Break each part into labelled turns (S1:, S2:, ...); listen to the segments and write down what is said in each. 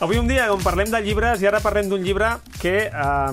S1: Avui un dia on parlem de llibres i ara parlem d'un llibre que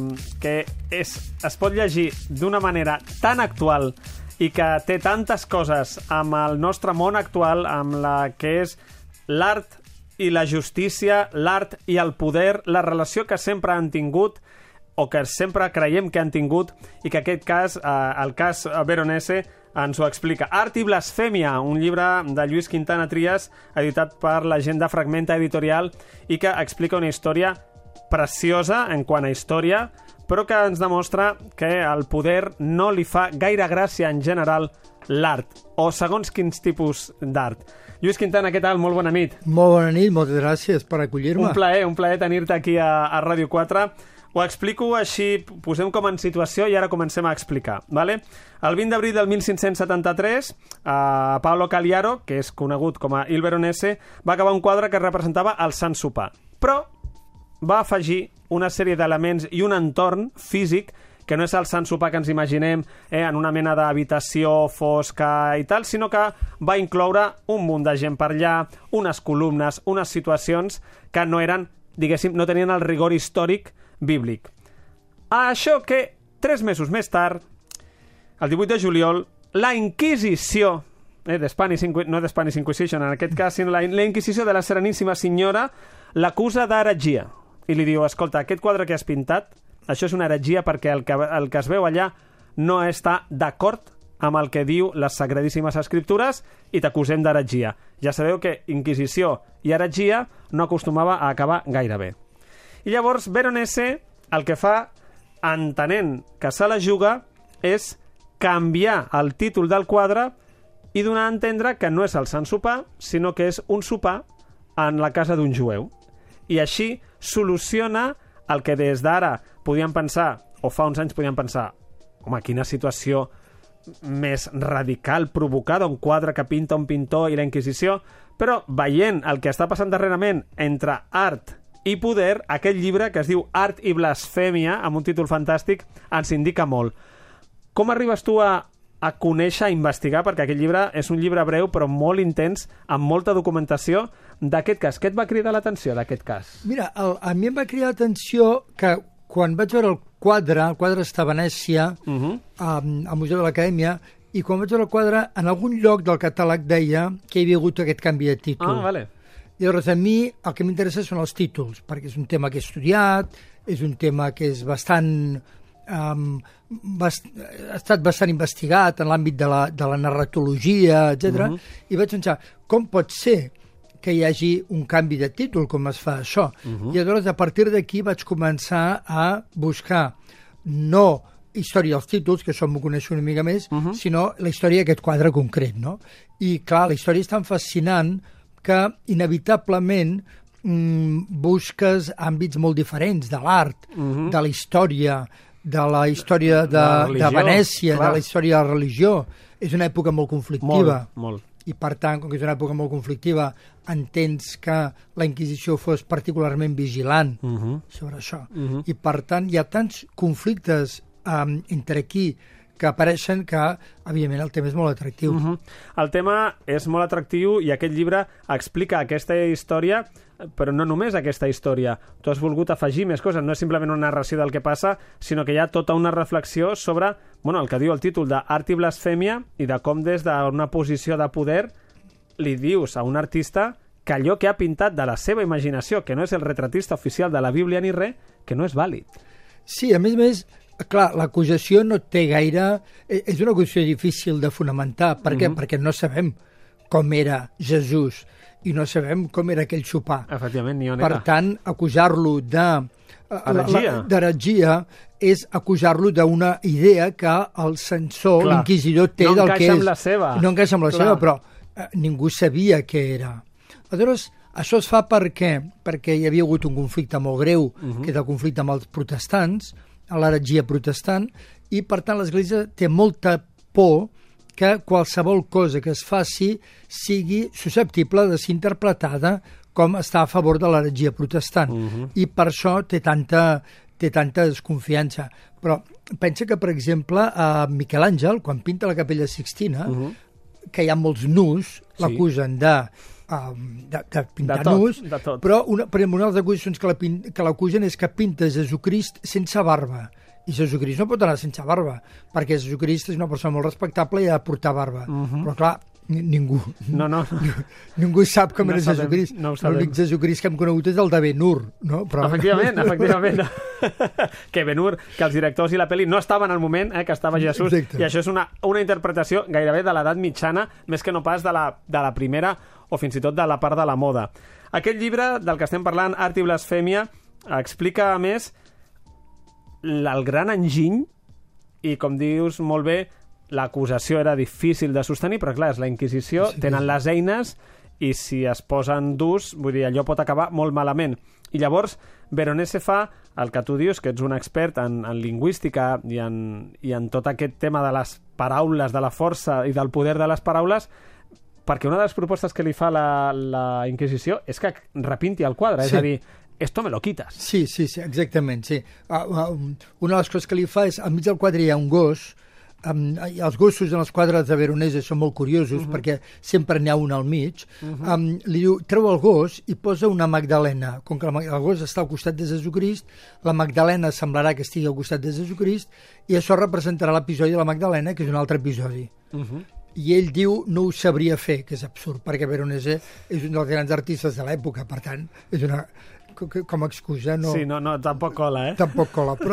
S1: es pot llegir d'una manera tan actual i que té tantes coses amb el nostre món actual, amb la que és l'art i la justícia, l'art i el poder, la relació que sempre han tingut o que sempre creiem que han tingut i que aquest cas, el cas Veronese, ens ho explica. Art i blasfèmia, un llibre de Lluís Quintana Trias, editat per la gent de Fragmenta Editorial i que explica una història preciosa en quant a història, però que ens demostra que el poder no li fa gaire gràcia en general l'art, o segons quins tipus d'art. Lluís Quintana, què tal? Molt bona nit.
S2: Molt bona nit, moltes gràcies per acollir-me.
S1: Un plaer tenir-te aquí a Ràdio 4. Ho explico així, posem com en situació i ara comencem a explicar. Vale? El 20 d'abril del 1573, Paolo Cagliaro, que és conegut com a Il Veronese, va acabar un quadre que representava el Sant Sopar. Però va afegir una sèrie d'elements i un entorn físic que no és el Sant Sopar que ens imaginem en una mena d'habitació fosca i tal, sinó que va incloure un munt de gent per allà, unes columnes, unes situacions que no eren, diguéssim, no tenien el rigor històric bíblic. A això que 3 mesos més tard, el 18 de juliol, la Inquisició, no The Spanish Inquisition en aquest cas, sinó la Inquisició de la Sereníssima Senyora, l'acusa d'heretgia. I li diu, escolta, aquest quadre que has pintat, això és una heretgia perquè el que es veu allà no està d'acord amb el que diu les Sagradíssimes Escriptures i t'acusem d'heretgia. Ja sabeu que Inquisició i heretgia no acostumava a acabar gaire bé. I llavors Veronese el que fa, entenent que se la juga, és canviar el títol del quadre i donar a entendre que no és el Sant Sopar, sinó que és un sopar en la casa d'un jueu. I així soluciona el que des d'ara podíem pensar, o fa uns anys podíem pensar, home, quina situació més radical, provocada, un quadre que pinta un pintor i la Inquisició, però veient el que està passant darrerament entre art i poder, aquest llibre que es diu Art i blasfèmia, amb un títol fantàstic, ens indica molt. Com arribes tu a conèixer, a investigar, perquè aquest llibre és un llibre breu però molt intens, amb molta documentació d'aquest cas? Què et va cridar l'atenció d'aquest cas?
S2: Mira, a mi em va cridar l'atenció que quan vaig veure el quadre està a Venècia, al Museu de l'Acadèmia, i quan vaig veure el quadre, en algun lloc del catàleg deia que hi havia hagut aquest canvi de títol.
S1: Ah, vale.
S2: I llavors a mi el que m'interessa són els títols, perquè és un tema que he estudiat, és un tema que és bastant... ha estat bastant investigat en l'àmbit de la narratologia, etc. I vaig pensar, com pot ser que hi hagi un canvi de títol, com es fa això? I llavors, a partir d'aquí, vaig començar a buscar no història dels títols, que això m'ho coneixo una mica més, sinó la història d'aquest quadre concret, no? I, clar, la història és tan fascinant que, inevitablement, busques àmbits molt diferents de l'art, de la història de Venècia, de la història de la religió. És una època molt conflictiva.
S1: Molt.
S2: I, per tant, com que és una època molt conflictiva, entens que la Inquisició fos particularment vigilant sobre això. I, per tant, hi ha tants conflictes entre aquí que apareixen que, evidentment, el tema és molt atractiu.
S1: El tema és molt atractiu i aquest llibre explica aquesta història, però no només aquesta història. Tu has volgut afegir més coses, no és simplement una narració del que passa, sinó que hi ha tota una reflexió sobre el que diu el títol d'Art i blasfèmia i de com des d'una posició de poder li dius a un artista que allò que ha pintat de la seva imaginació, que no és el retratista oficial de la Bíblia ni res, que no és vàlid.
S2: Sí, a més, clar, l'acusació no té gaire... És una acusació difícil de fonamentar. Per què? Perquè no sabem com era Jesús i no sabem com era aquell sopar.
S1: Efectivament, ni on era.
S2: Per tant, acusar-lo d'heretgia és acusar-lo d'una idea que el censor, l'inquisidor, té del que és.
S1: No encaixa amb la seva.
S2: No encaixa amb la seva, però ningú sabia què era. Aleshores, això es fa perquè hi havia hagut un conflicte molt greu, que és el conflicte amb els protestants, a l'heretgia protestant, i per tant l'Església té molta por que qualsevol cosa que es faci sigui susceptible de ser interpretada com està a favor de l'heretgia protestant. I per això té tanta desconfiança. Però pensa que, per exemple, Miquel Àngel, quan pinta la Capella Sixtina, que hi ha molts nus, l'acusen de de pintar nus, però per exemple, una de les acusacions que l'acusen és que pinta Jesucrist sense barba. I Jesucrist no pot anar sense barba, perquè Jesucrist és una persona molt respectable i ha de portar barba. Però clar, ningú sap com era Jesucrist. L'únic Jesucrist que hem conegut és el de Ben-Hur, no? Però...
S1: Efectivament. Que Ben-Hur, que els directors i la pel·li no estaven al moment que estava Jesús. Exacte. I això és una interpretació gairebé de l'edat mitjana, més que no pas de la primera o fins i tot de la part de la moda. Aquest llibre del que estem parlant, Art i Blasfèmia, explica, a més, el gran enginy i, com dius molt bé, l'acusació era difícil de sostenir, però clar, és la Inquisició, tenen les eines i si es posen durs, vull dir, allò pot acabar molt malament. I llavors Veronese fa el que tu dius, que ets un expert en lingüística i en tot aquest tema de les paraules, de la força i del poder de les paraules, perquè una de les propostes que li fa la Inquisició és que repinti el quadre, és a dir, esto me lo quitas.
S2: Sí, exactament, sí. Una de les coses que li fa és, al mig del quadre hi ha un gos, els gossos en els quadres de Veronese són molt curiosos perquè sempre n'hi ha un al mig. Li diu, treu el gos i posa una Magdalena. Com que el gos està al costat de Jesucrist, la Magdalena semblarà que estigui al costat de Jesucrist i això representarà l'episodi de la Magdalena, que és un altre episodi. I ell diu, no ho sabria fer, que és absurd, perquè Veronese és un dels grans artistes de l'època, per tant, és una... com a excusa no...
S1: Sí, no, tampoc cola,
S2: Tampoc cola, però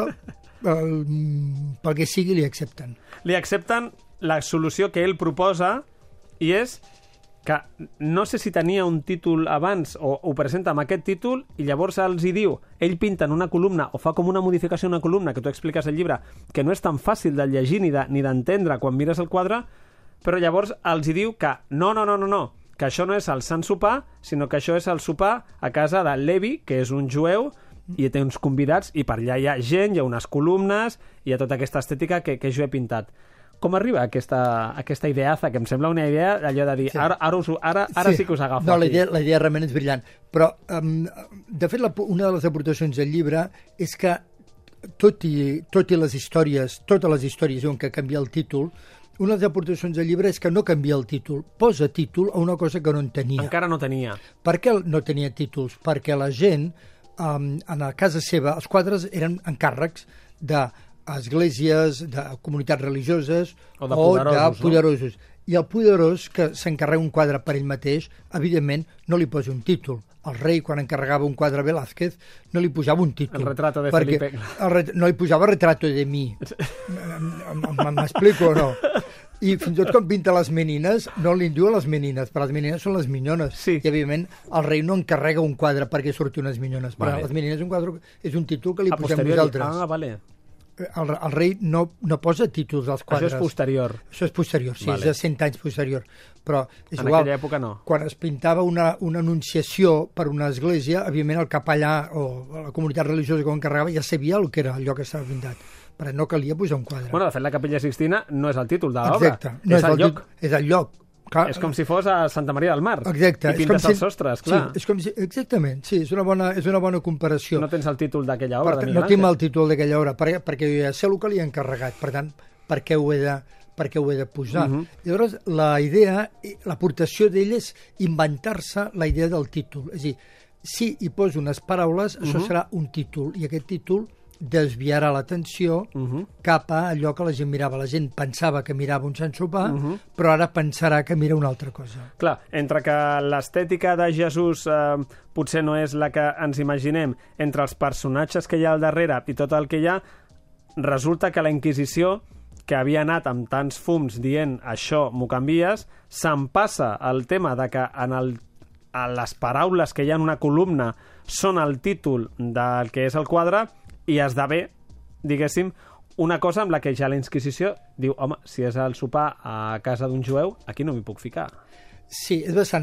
S2: pel que sigui li accepten.
S1: Li accepten la solució que ell proposa i és que no sé si tenia un títol abans o ho presenta amb aquest títol i llavors els hi diu, ell pinta en una columna o fa com una modificació en una columna que tu expliques al llibre, que no és tan fàcil de llegir ni d'entendre quan mires el quadre, però llavors els hi diu que no, que això no és el Sant Sopar, sinó que això és el sopar a casa de Levi, que és un jueu, i té uns convidats, i per allà hi ha gent, hi ha unes columnes, hi ha tota aquesta estètica que jo he pintat. Com arriba aquesta ideaza, que em sembla una idea allò de dir, sí. ara sí que us agafo.
S2: No, la idea realment és brillant. Però, de fet, una de les aportacions del llibre és que tot i les històries, totes les històries diuen que canvia el títol, una de les aportacions del llibre és que no canvia el títol, posa títol a una cosa que no en tenia.
S1: Encara no tenia.
S2: Per què no tenia títols? Perquè la gent, a casa seva, els quadres eren encàrrecs d'esglésies, de comunitats religioses o de poderosos. No? I el poderós, que s'encarrega un quadre per ell mateix, evidentment no li posa un títol. El rei, quan encarregava un quadre a Velázquez, no li posava un títol.
S1: El retrato de Felipe.
S2: No li posava retrato de mi. M'explico o no? I fins i tot quan pinta les menines, no li diu a les menines, però les menines són les minyones.
S1: Sí.
S2: I, evidentment, el rei no encarrega un quadre perquè surti unes minyones. Però les menines és un títol que li posem nosaltres.
S1: Vale.
S2: El rei no posa títols als quadres.
S1: Això és posterior.
S2: Això és posterior, sí, vale. És de 100 anys posterior. Però és
S1: en
S2: igual.
S1: Aquella època no.
S2: Quan es pintava una anunciació per una església, evidentment el capellà o la comunitat religiosa que ho encarregava ja sabia el que era allò que estava pintat. Però no calia posar un quadre.
S1: Bueno, de fet, la Capella Sixtina no és el títol de l'obra.
S2: Exacte. No és el lloc. És el lloc.
S1: Clar. És com si fos a Santa Maria del Mar.
S2: Exacte.
S1: I pintes els sostres, clar.
S2: Sí, és com si... Exactament, sí, és una bona comparació.
S1: No tens el títol d'aquella obra, de Miguel
S2: Ángel? No tinc el títol d'aquella obra, perquè jo ja sé el que li he encarregat, per tant, per què ho he de posar? Llavors, la idea, l'aportació d'ell és inventar-se la idea del títol. És a dir, si hi poso unes paraules, això serà un títol, i aquest títol desviarà l'atenció cap a allò que la gent mirava. La gent pensava que mirava un Sant Sopar, però ara pensarà que mira una altra cosa.
S1: Clar, entre que l'estètica de Jesús potser no és la que ens imaginem, entre els personatges que hi ha al darrere i tot el que hi ha, resulta que la Inquisició, que havia anat amb tants fums dient això m'ho canvies, se'n passa el tema de que a les paraules que hi ha en una columna són el títol del que és el quadre, i esdevé, diguéssim, una cosa amb la que ja la Inquisició diu, home, si és el sopar a casa d'un jueu, aquí no m'hi puc ficar.
S2: Sí,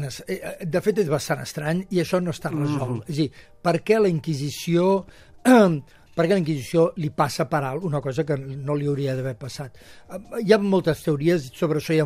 S2: de fet és bastant estrany i això no està resolt. És a dir, per què la Inquisició li passa per alt una cosa que no li hauria d'haver passat? Hi ha moltes teories, sobre això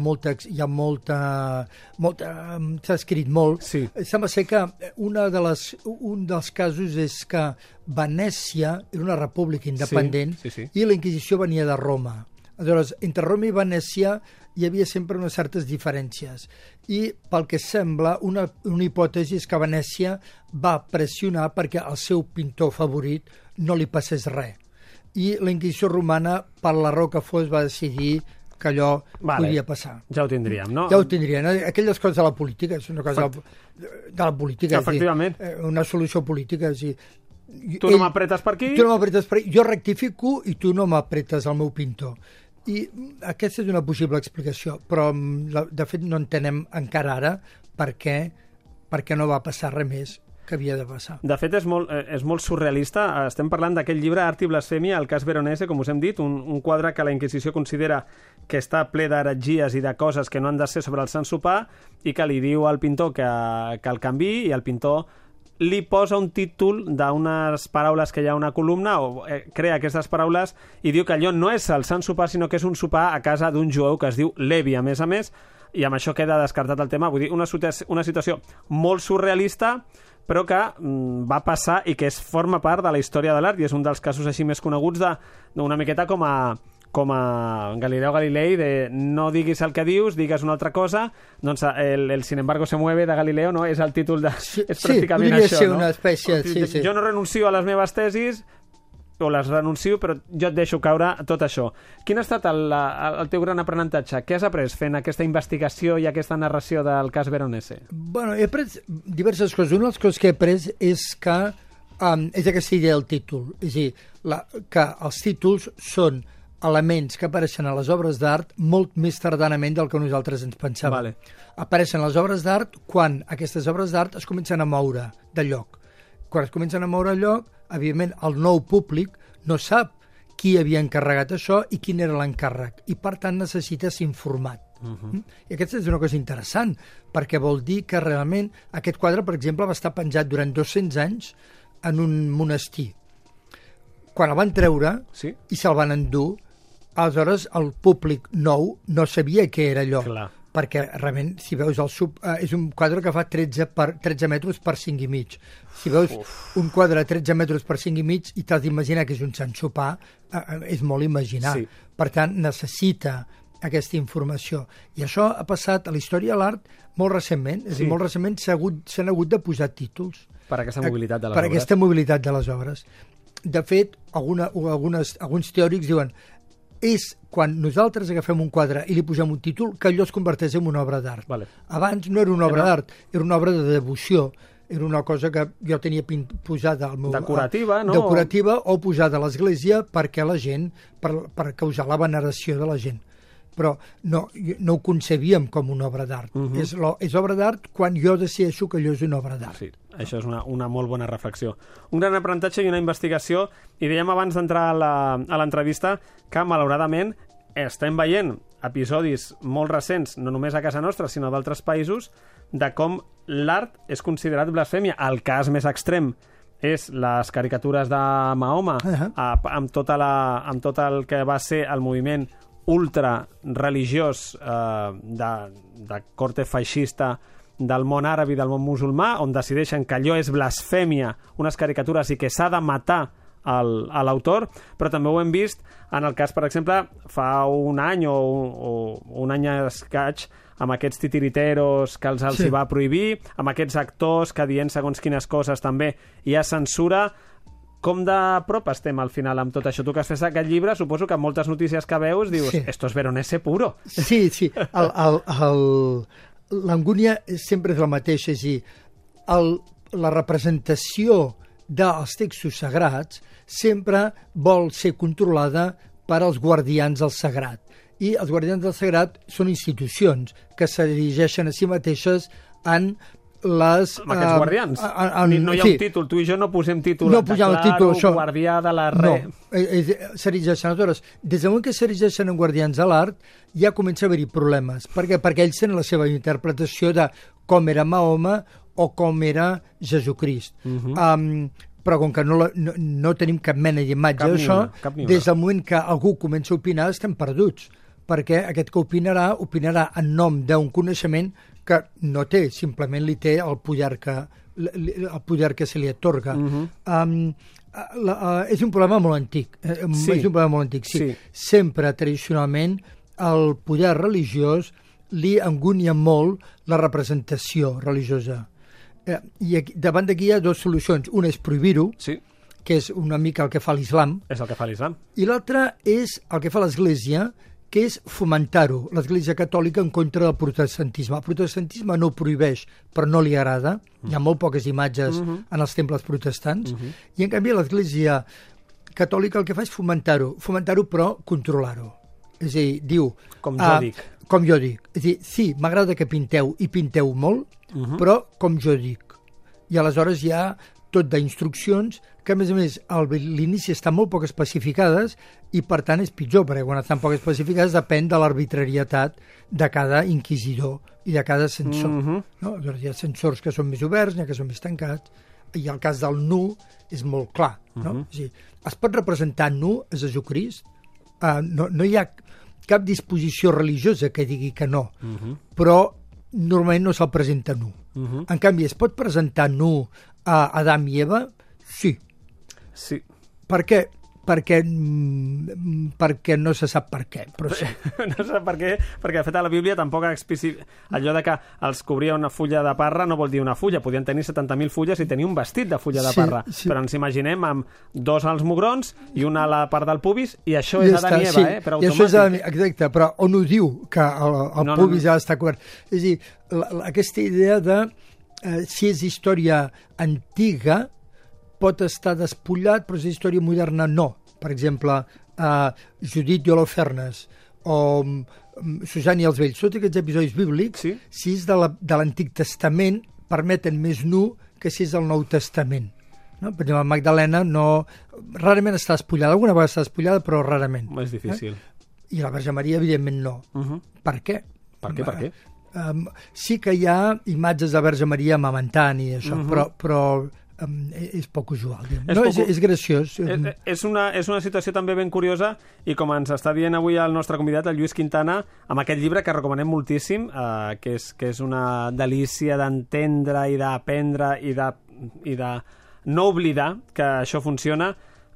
S2: s'ha escrit molt.
S1: Sí.
S2: Sembla ser que un dels casos és que Venècia era una república independent i la Inquisició venia de Roma. Aleshores, entre Roma i Venècia hi havia sempre unes certes diferències. I, pel que sembla, una hipòtesi és que Venècia va pressionar perquè al seu pintor favorit no li passés res. I la Inquisició romana, per la raó que fos, va decidir que allò podia passar.
S1: Ja ho tindríem, no?
S2: Ja ho tindríem. Aquelles coses de la política, és una cosa de la política.
S1: Efectivament.
S2: Una solució política, és dir,
S1: tu no m'apretes per aquí.
S2: Tu no m'apretes per aquí. Jo rectifico i tu no m'apretes el meu pintor. I aquesta és una possible explicació, però de fet no entenem encara ara per què no va passar res més que havia de passar.
S1: De fet, és molt surrealista. Estem parlant d'aquell llibre Art i Blasfèmia, el cas Veronese, com us hem dit, un quadre que la Inquisició considera que està ple d'heretgies i de coses que no han de ser sobre el Sant Sopar i que li diu al pintor que el canviï, i el pintor li posa un títol d'unes paraules que hi ha una columna, o crea aquestes paraules i diu que allò no és el Sant Sopar, sinó que és un sopar a casa d'un jueu que es diu Levi, a més, i amb això queda descartat el tema. Vull dir, una situació molt surrealista, però que va passar i que forma part de la història de l'art, i és un dels casos així més coneguts d'una miqueta com a Galileo Galilei, de no diguis el que dius, digues una altra cosa. Doncs el Sin embargo se mueve de Galileo, no? És el títol de... és pràcticament
S2: podria
S1: això,
S2: ser
S1: no?
S2: una espècie... Sí.
S1: Jo no renuncio a les meves tesis, o les renuncio, però jo et deixo caure tot això. Quin ha estat el teu gran aprenentatge? Què has après fent aquesta investigació i aquesta narració del cas Veronese?
S2: Bueno, he après diverses coses. Una de les coses que he après és que és aquesta idea del títol. És a dir, que els títols són elements que apareixen a les obres d'art molt més tardanament del que nosaltres ens pensàvem.
S1: Vale.
S2: Apareixen les obres d'art quan aquestes obres d'art es comencen a moure de lloc. Quan es comencen a moure de lloc, evidentment, el nou públic no sap qui havia encarregat això i quin era l'encàrrec, i per tant necessita ser informat. I aquesta és una cosa interessant, perquè vol dir que realment aquest quadre, per exemple, va estar penjat durant 200 anys en un monestir. Quan el van treure i se'l van endur, aleshores el públic nou no sabia què era allò.
S1: Clar.
S2: Perquè realment, si veus és un quadre que fa 13 metres per 5 i mig. Si veus un quadre de 13 metres per 5 i mig i t'has d'imaginar que és un Sant Sopar, és molt imaginar. Sí. Per tant, necessita aquesta informació. I això ha passat a la història de l'art molt recentment. És a dir, molt recentment s'han hagut de posar títols.
S1: Per aquesta mobilitat de les
S2: obres.
S1: Per
S2: aquesta mobilitat de les obres. De fet, alguns teòrics diuen és quan nosaltres agafem un quadre i li posem un títol que allò es converteix en una obra d'art.
S1: Vale.
S2: Abans no era una obra d'art, era una obra de devoció. Era una cosa que jo tenia posada al meu...
S1: Decorativa, no?
S2: Decorativa o posada a l'església perquè la gent, per causar la veneració de la gent. Però no ho concebíem com una obra d'art. És obra d'art quan jo decideixo que allò és una obra d'art.
S1: Sí, això és una molt bona reflexió. Un gran aprenentatge i una investigació, i dèiem abans d'entrar a l'entrevista que, malauradament, estem veient episodis molt recents, no només a casa nostra, sinó d'altres països, de com l'art és considerat blasfèmia. El cas més extrem és les caricatures de Mahoma, amb tot el que va ser el moviment ultra religiós de corte feixista del món àrab i del món musulmà, on decideixen que allò és blasfèmia, unes caricatures, i que s'ha de matar a l'autor, però també ho hem vist en el cas, per exemple, fa un any o un any escaig, amb aquests titiriteros que els hi va prohibir, amb aquests actors que dient segons quines coses també hi ha censura. Com de prop estem al final amb tot això? Tu que has fet aquest llibre, suposo que amb moltes notícies que veus dius, esto es Veronese puro.
S2: Sí. L'angúnia sempre és la mateixa, és a dir, la representació dels textos sagrats sempre vol ser controlada per als guardians del sagrat. I els guardians del sagrat són institucions que s'erigeixen a si mateixes en
S1: amb aquests guardians. No hi ha un títol, tu i jo no posem títol.
S2: No posem el títol, això.
S1: Guardià de la re.
S2: No, s'erigeixen. Aleshores, des del moment que s'erigeixen en guardians de l'art, ja comença a haver-hi problemes. Per què? Perquè ells tenen la seva interpretació de com era Mahoma o com era Jesucrist. Però com que no tenim cap mena d'imatge d'això, des del moment que algú comença a opinar estem perduts, perquè aquest que opinarà en nom d'un coneixement que no té, simplement li té el poder que el poder que se li atorga. És un problema molt antic. És un problema molt antic, sí. Sempre, tradicionalment, el poder religiós li engunya molt la representació religiosa. I davant d'aquí hi ha dues solucions. Una és prohibir-ho, que és una mica el que fa l'islam.
S1: És el que fa l'islam.
S2: I l'altra és el que fa l'Església, que és fomentar-ho. L'Església catòlica en contra del protestantisme. El protestantisme no ho prohibeix, però no li agrada. Hi ha molt poques imatges en els temples protestants. I en canvi l'Església catòlica el que fa és fomentar-ho. Fomentar-ho però controlar-ho. És a dir, diu...
S1: Com jo dic.
S2: Com jo dic. És a dir, sí, m'agrada que pinteu i pinteu molt, però com jo dic. I aleshores hi ha tot d'instruccions que, a més, a l'inici estan molt poc especificades i, per tant, és pitjor, perquè quan estan poc especificades depèn de l'arbitrarietat de cada inquisidor i de cada censor. No? Hi ha censors que són més oberts, n'hi ha que són més tancats, i el cas del nu és molt clar. No? És a dir, es pot representar nu a Jesucrist? No hi ha cap disposició religiosa que digui que no, però normalment no se'l presenta nu. En canvi, es pot presentar nu a Adam i Eva? Sí.
S1: Sí.
S2: Per què? Perquè no se sap per què, però sí.
S1: No se sap per què, perquè de fet a la Bíblia tampoc allò de que els cobria una fulla de parra no vol dir una fulla, podien tenir 70.000 fulles i tenir un vestit de fulla de parra, però ens imaginem amb dos als mugrons i una a la part del pubis i això és Adam i Eva, per automàtic.
S2: I això és exacte, però on ho diu que el pubis ha d'estar cobert? És a dir, aquesta idea de si és història antiga pot estar despullat, però és història moderna no. Per exemple, Judit i Holofernes o Susana i els Vells, tots aquests episodis bíblics, si és de l'Antic Testament, permeten més nu que si és del Nou Testament. No? Per exemple, Magdalena rarament està despullada, alguna vegada està despullada, però rarament.
S1: És difícil.
S2: I la Verge Maria, evidentment, no. Per què?
S1: Per què?
S2: Sí que hi ha imatges de Verge Maria amamentant i això, però és poc usual. És graciós.
S1: És una situació també ben curiosa i com ens està dient avui el nostre convidat, el Lluís Quintana, amb aquest llibre que recomanem moltíssim, que és una delícia d'entendre i d'aprendre i de no oblidar que això funciona.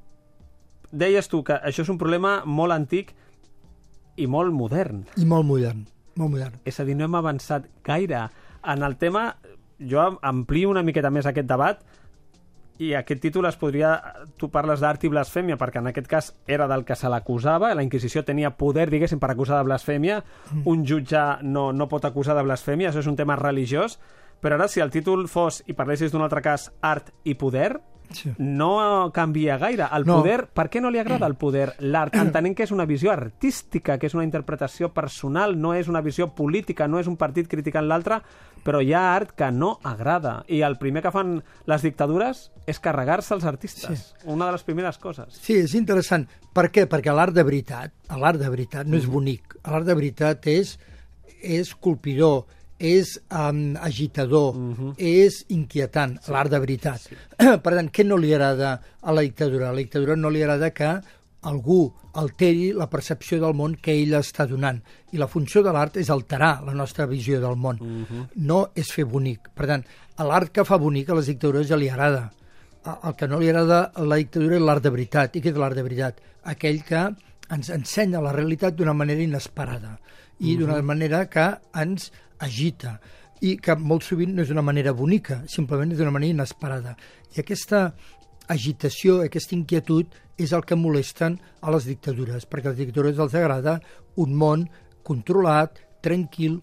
S1: Deies tu que això és un problema molt antic i molt modern.
S2: I molt modern. Molt modern.
S1: És a dir, no hem avançat gaire. En el tema, jo amplio una miqueta més aquest debat, i aquest títol es podria... Tu parles d'art i blasfèmia, perquè en aquest cas era del que se l'acusava, la Inquisició tenia poder, diguéssim, per acusar de blasfèmia, un jutge no pot acusar de blasfèmia, això és un tema religiós, però ara si el títol fos, i parlessis d'un altre cas, art i poder, no canvia gaire. El poder, per què no li agrada el poder? L'art, entenent que és una visió artística, que és una interpretació personal, no és una visió política, no és un partit criticant l'altre, però hi ha art que no agrada. I el primer que fan les dictadures és carregar-se els artistes. Una de les primeres coses.
S2: Sí, és interessant. Per què? Perquè l'art de veritat no és bonic. L'art de veritat és colpidor, és agitador, és inquietant, l'art de veritat. Per tant, què no li agrada a la dictadura? A la dictadura no li agrada que algú alteri la percepció del món que ell està donant. I la funció de l'art és alterar la nostra visió del món. No és fer bonic. Per tant, l'art que fa bonic a les dictadures ja li agrada. El que no li agrada a la dictadura és l'art de veritat. I què és l'art de veritat? Aquell que ens ensenya la realitat d'una manera inesperada i d'una manera que ens agita i que molt sovint no és d'una manera bonica, simplement és d'una manera inesperada. I aquesta agitació, aquesta inquietud és el que molesten a les dictadures, perquè a les dictadures els agrada un món controlat, tranquil,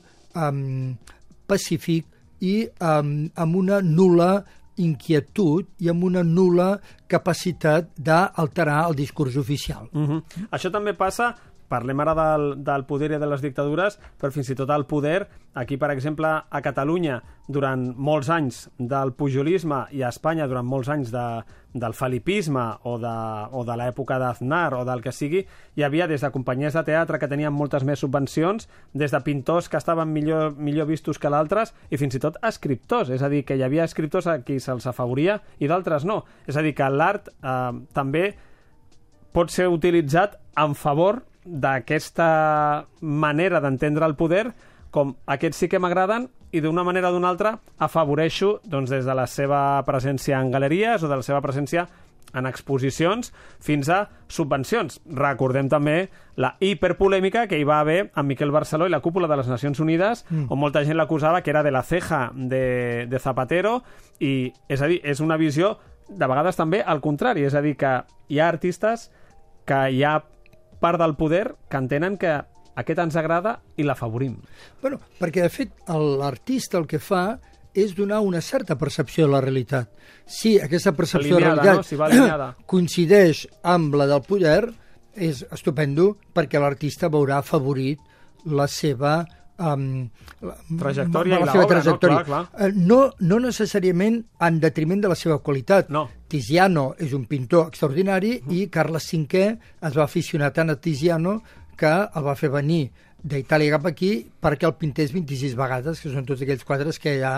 S2: pacífic i amb una nul·la inquietud i amb una nul·la capacitat d'alterar el discurs oficial.
S1: Això també passa... Parlem ara del poder i de les dictadures, però fins i tot el poder, aquí, per exemple, a Catalunya, durant molts anys del pujolisme i a Espanya durant molts anys del felipisme o de l'època d'Aznar o del que sigui, hi havia des de companyies de teatre que tenien moltes més subvencions, des de pintors que estaven millor vistos que d'altres i fins i tot escriptors, és a dir, que hi havia escriptors a qui se'ls afavoria i d'altres no. És a dir, que l'art també pot ser utilitzat en favor d'aquesta manera d'entendre el poder com aquests sí que m'agraden i d'una manera o d'una altra afavoreixo doncs, des de la seva presència en galeries o de la seva presència en exposicions fins a subvencions. Recordem també la hiperpolèmica que hi va haver amb Miquel Barceló i la cúpula de les Nacions Unides, on molta gent l'acusava que era de la ceja de Zapatero, i és a dir, és una visió de vegades també al contrari, és a dir, que hi ha artistes que hi ha part del poder que entenen que aquest ens agrada i l'afavorim.
S2: Bueno, perquè de fet l'artista el que fa és donar una certa percepció de la realitat. Si aquesta percepció de la realitat,
S1: no? Si va alineada,
S2: coincideix amb la del poder, és estupendo perquè l'artista veurà afavorit la seva
S1: trajectòria i
S2: la seva
S1: l'obra,
S2: trajectòria.
S1: Clar.
S2: No necessàriament en detriment de la seva qualitat.
S1: No.
S2: Tiziano és un pintor extraordinari i Carles V es va aficionar tant a Tiziano que el va fer venir d'Itàlia cap aquí perquè el pintés 26 vegades, que són tots aquells quadres que hi ha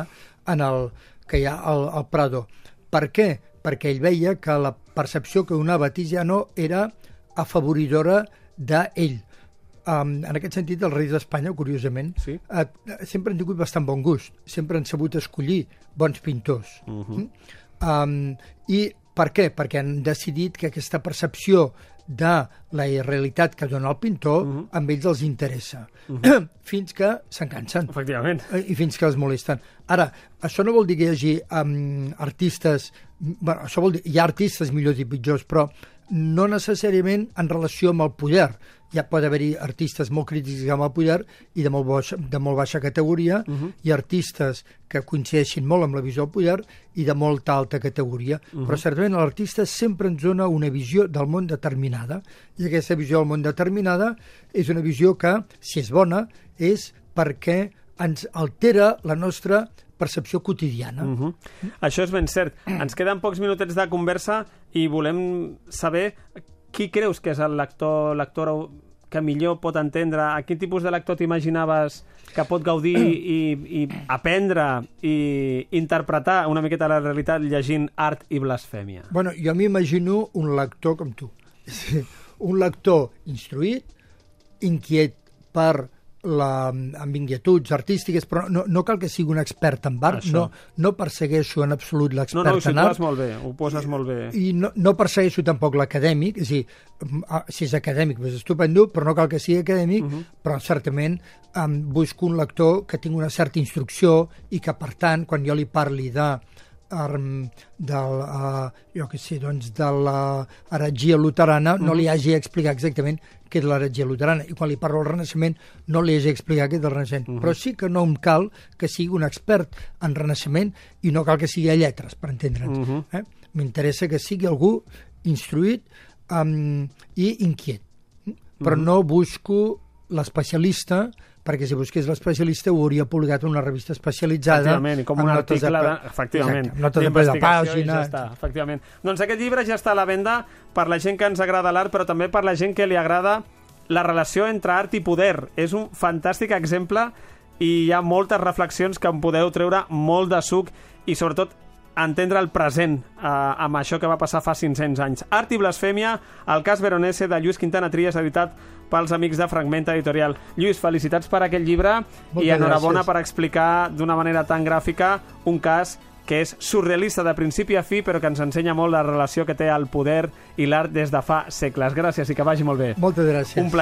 S2: al Prado. Per què? Perquè ell veia que la percepció que donava Tiziano era afavoridora d'ell. En aquest sentit, els reis d'Espanya, curiosament,
S1: sí,
S2: sempre han tingut bastant bon gust, sempre han sabut escollir bons pintors. I per què? Perquè han decidit que aquesta percepció de la realitat que dona el pintor amb ells els interessa, fins que se'n cansen.
S1: Efectivament.
S2: I fins que els molesten. Ara, això no vol dir que hi hagi artistes... Bueno, això vol dir, hi ha artistes millors i pitjors, però no necessàriament en relació amb el poder. Ja pot haver-hi artistes molt crítics amb el poder i de molt baixa categoria, i artistes que coincideixin molt amb la visió del poder i de molta alta categoria. Però certament l'artista sempre ens dona una visió del món determinada, i aquesta visió del món determinada és una visió que, si és bona, és perquè ens altera la nostra percepció quotidiana.
S1: Això és ben cert. Ens queden pocs minutets de conversa i volem saber qui creus que és el lector que millor pot entendre? A quin tipus de lector t'imaginaves que pot gaudir i aprendre i interpretar una miqueta la realitat llegint Art i Blasfèmia?
S2: Bueno, jo m'imagino un lector com tu. Un lector instruït, inquiet per amb inquietuds artístiques, però no cal que sigui un expert en art, no persegueixo en absolut l'expert en art.
S1: No, ho situes molt bé, ho poses molt bé.
S2: I no persegueixo tampoc l'acadèmic, és a dir, si és acadèmic, és estupendo, però no cal que sigui acadèmic, però certament busco un lector que tingui una certa instrucció i que, per tant, quan jo li parli de l'heretgia luterana, no li hagi d'explicar exactament què és l'heretgia luterana, i quan li parlo del Renaixement no li hagi d'explicar què és el Renaixement. Però sí que no em cal que sigui un expert en Renaixement i no cal que sigui a lletres, per entendre'ns. M'interessa que sigui algú instruït i inquiet. Però no busco l'especialista, perquè si busqués l'especialista ho hauria publicat en una revista especialitzada.
S1: Efectivament, i com un article d'investigació i ja està. Efectivament. Doncs aquest llibre ja està a la venda per la gent que ens agrada l'art, però també per la gent que li agrada la relació entre art i poder. És un fantàstic exemple i hi ha moltes reflexions que en podeu treure molt de suc i sobretot entendre el present amb això que va passar fa 500 anys. Art i Blasfèmia, el cas Veronese de Lluís Quintana Trias, editat pels amics de Fragment Editorial. Lluís, felicitats per aquest llibre i enhorabona per explicar d'una manera tan gràfica un cas que és surrealista de principi a fi, però que ens ensenya molt la relació que té el poder i l'art des de fa segles. Gràcies i que vagi molt bé.
S2: Moltes gràcies.
S1: Un plaer.